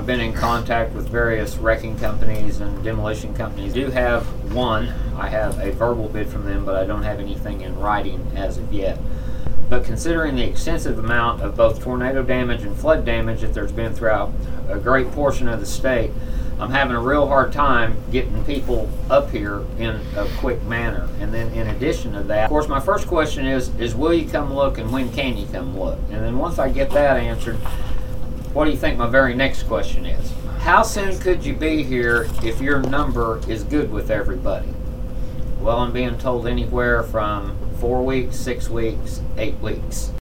I've been in contact with various wrecking companies and demolition companies. I do have one. I have a verbal bid from them, but I don't have anything in writing as of yet. But considering the extensive amount of both tornado damage and flood damage that there's been throughout a great portion of the state, I'm having a real hard time getting people up here in a quick manner. And then in addition to that, of course, my first question is will you come look and when can you come look? And then once I get that answered, what do you think my very next question is? How soon could you be here if your number is good with everybody? Well, I'm being told anywhere from 4 weeks, 6 weeks, 8 weeks.